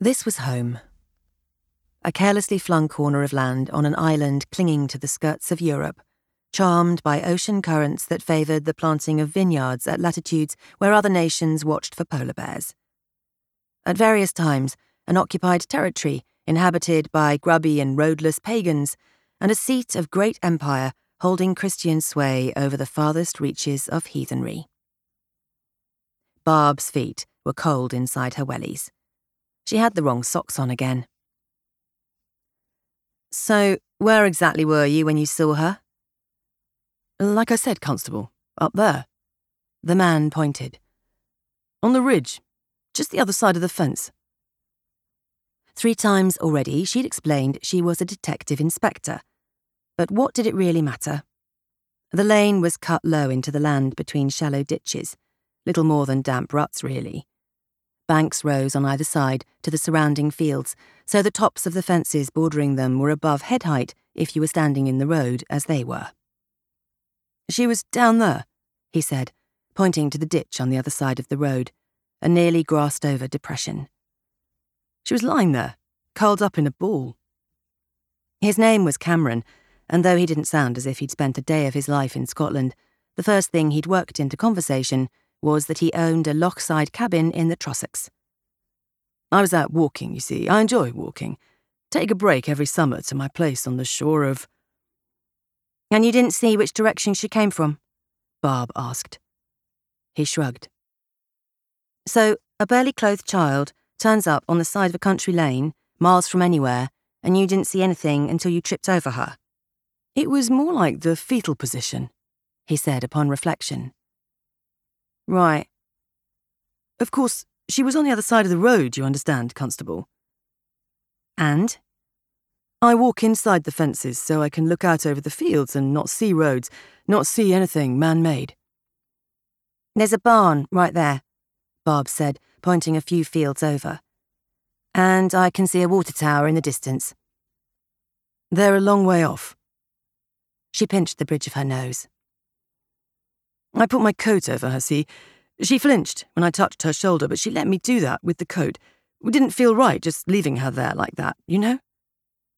This was home. A carelessly flung corner of land on an island clinging to the skirts of Europe, charmed by ocean currents that favoured the planting of vineyards at latitudes where other nations watched for polar bears. At various times, an occupied territory inhabited by grubby and roadless pagans, and a seat of great empire holding Christian sway over the farthest reaches of heathenry. Barb's feet were cold inside her wellies. She had the wrong socks on again. "So, where exactly were you when you saw her?" "Like I said, Constable, up there." The man pointed. "On the ridge, just the other side of the fence." 3 times already she'd explained she was a detective inspector. But what did it really matter? The lane was cut low into the land between shallow ditches, little more than damp ruts really. Banks rose on either side to the surrounding fields, so the tops of the fences bordering them were above head height if you were standing in the road as they were. "She was down there," he said, pointing to the ditch on the other side of the road, a nearly grassed-over depression. "She was lying there, curled up in a ball." His name was Cameron, and though he didn't sound as if he'd spent a day of his life in Scotland, the first thing he'd worked into conversation was that he owned a lochside cabin in the Trossachs. "I was out walking, you see. I enjoy walking. Take a break every summer to my place on the shore of—" "And you didn't see which direction she came from?" Barb asked. He shrugged. "So, a barely clothed child turns up on the side of a country lane, miles from anywhere, and you didn't see anything until you tripped over her?" "It was more like the fetal position," he said upon reflection. "Right. Of course, she was on the other side of the road, you understand, Constable." "And?" "I walk inside the fences so I can look out over the fields and not see roads, not see anything man-made." "There's a barn right there," Barb said, pointing a few fields over. "And I can see a water tower in the distance." "They're a long way off." She pinched the bridge of her nose. "I put my coat over her, see? She flinched when I touched her shoulder, but she let me do that with the coat. It didn't feel right just leaving her there like that, you know?"